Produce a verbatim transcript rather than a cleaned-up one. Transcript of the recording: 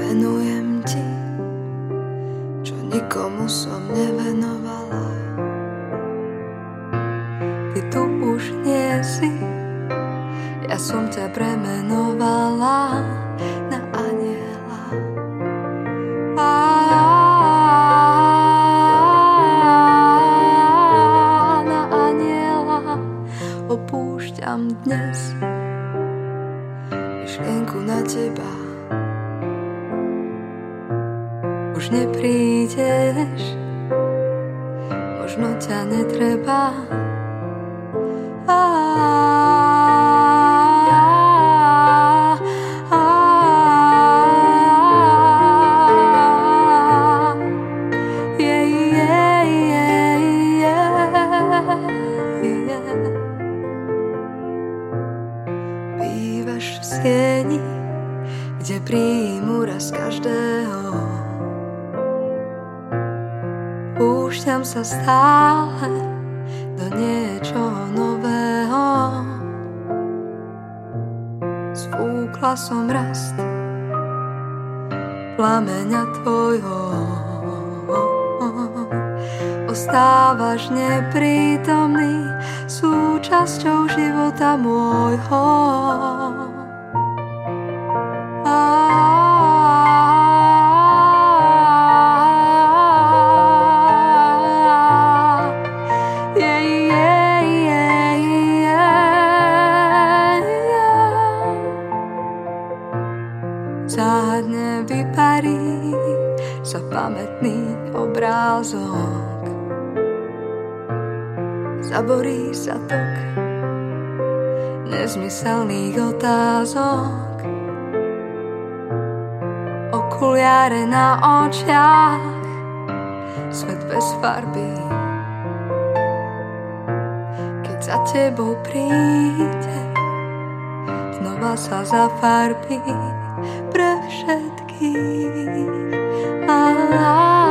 venujem ti, čo nikomu som nevenovala. Ty tu už nie si, ja som ťa premenovala na aniela. Na aniela opúšťam dnes myšlienku na teba. Už neprídeš, možno ťa netreba. Á, á, je, je, je, je, je. Bývaš v sieni, kde príjmu raz každého. Púšťam sa stále do niečoho nového. Sfúkla som rast plameňa tvojho. Ostávaš neprítomný, súčasťou života môjho. Záhadne vyparí sa pamätný obrázok. Zaborí sa tok nezmyselných otázok. Okuliare na očiach, svet bez farby. Keď za tebou príde, znova sa zafarbí pre všetkých. Ah, ah.